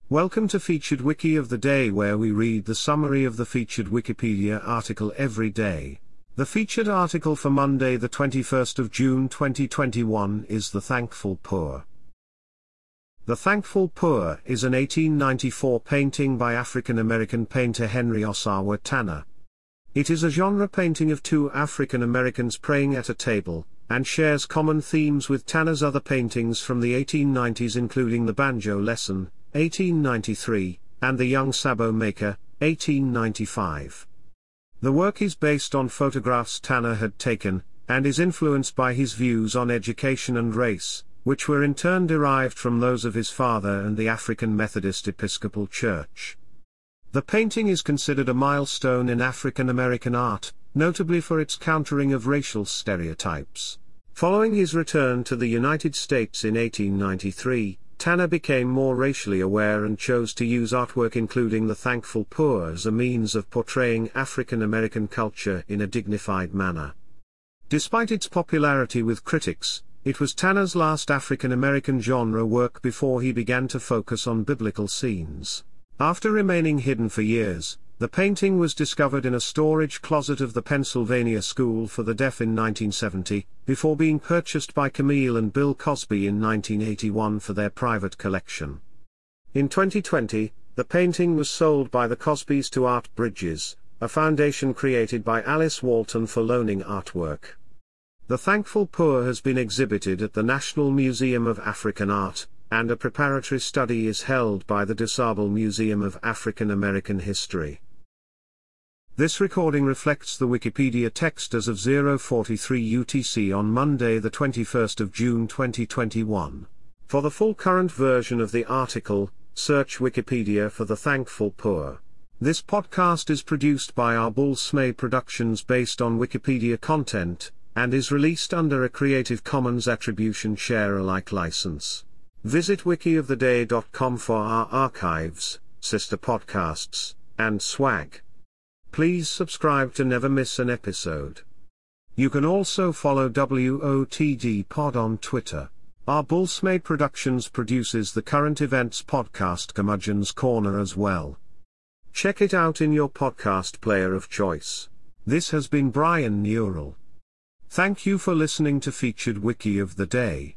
Welcome to Featured Wiki of the Day, where we read the summary of the featured Wikipedia article every day. The featured article for Monday the 21st of June 2021 is The Thankful Poor. The Thankful Poor is an 1894 painting by African-American painter Henry Ossawa Tanner. It is a genre painting of two African Americans praying at a table, and shares common themes with Tanner's other paintings from the 1890s, including The Banjo Lesson, 1893, and The Young Sabot Maker, 1895. The work is based on photographs Tanner had taken, and is influenced by his views on education and race, which were in turn derived from those of his father and the African Methodist Episcopal Church. The painting is considered a milestone in African American art, notably for its countering of racial stereotypes. Following his return to the United States in 1893, Tanner became more racially aware and chose to use artwork including The Thankful Poor as a means of portraying African American culture in a dignified manner. Despite its popularity with critics, it was Tanner's last African American genre work before he began to focus on biblical scenes. After remaining hidden for years, the painting was discovered in a storage closet of the Pennsylvania School for the Deaf in 1970, before being purchased by Camille and Bill Cosby in 1981 for their private collection. In 2020, the painting was sold by the Cosbys to Art Bridges, a foundation created by Alice Walton for loaning artwork. The Thankful Poor has been exhibited at the National Museum of African Art, and a preparatory study is held by the DuSable Museum of African American History. This recording reflects the Wikipedia text as of 0:43 UTC on Monday the 21st of June 2021. For the full current version of the article, search Wikipedia for The Thankful Poor. This podcast is produced by Arbulsmay Productions based on Wikipedia content, and is released under a Creative Commons Attribution Share Alike license. Visit wikioftheday.com for our archives, sister podcasts, and swag. Please subscribe to never miss an episode. You can also follow WOTD Pod on Twitter. Arbulsmay Productions produces the Current Events podcast Curmudgeon's Corner as well. Check it out in your podcast player of choice. This has been Brian Neural. Thank you for listening to Featured Wiki of the Day.